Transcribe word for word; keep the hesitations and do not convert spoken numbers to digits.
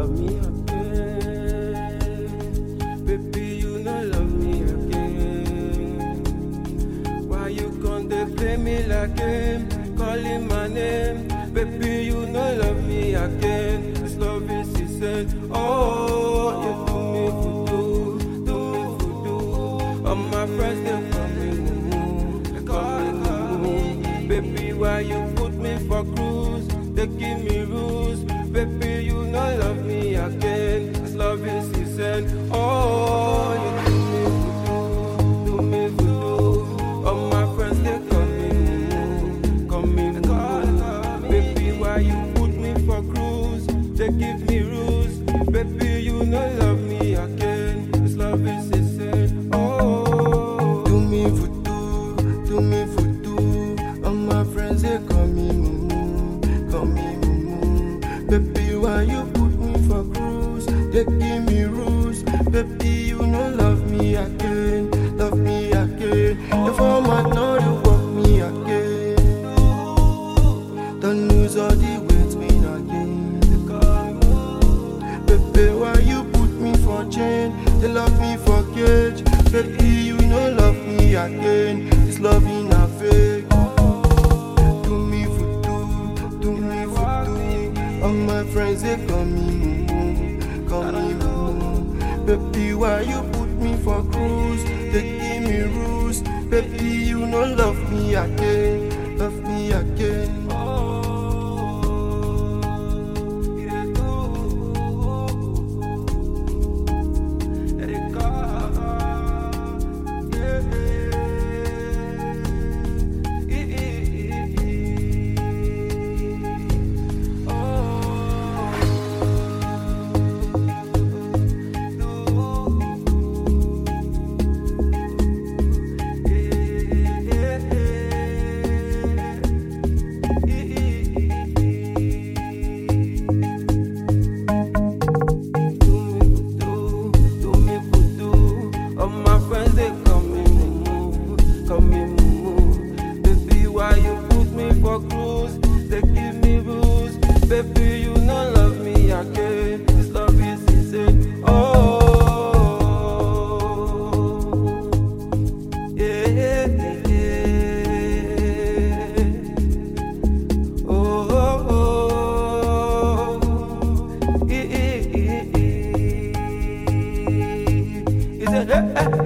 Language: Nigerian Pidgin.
love me again. Baby, you no love me again. Why you can't they play me like game? Calling my name. Baby, you no love me again. This love is insane. Oh, you do me voodoo, do me voodoo. All my friends they call me mumu, they call me mumu. Baby, why you put me for cruise? They give me rules. Baby, you no love me again. This love is insane. Oh, you do me voodoo, do me voodoo. All my friends they call me mumu, call me mumu. Baby, why you put me for cruise? They give me rules. Baby, you no love me again. This love is insane. Oh, Do me voodoo, do me voodoo. All my friends they call me mumu, call me mumu. Baby, why you put me for cruise? They give me rules. Baby, you no love me again, love me again. If I might not you want me again, don't lose all the weight me again. Baby, why you put me for chain? They love me for cage. Baby, you no love me again. This love in a fake. Do me voodoo, do me voodoo. All my friends they call me mumu, call me mumu. Baby, why you put me for cruise? They give me rules. Baby, you no love me again, love me again. Baby, you no love me again. This love is insane. Oh, yeah, yeah, yeah. Oh, oh, oh. Eh, eh, eh, eh. Is it? Eh, eh.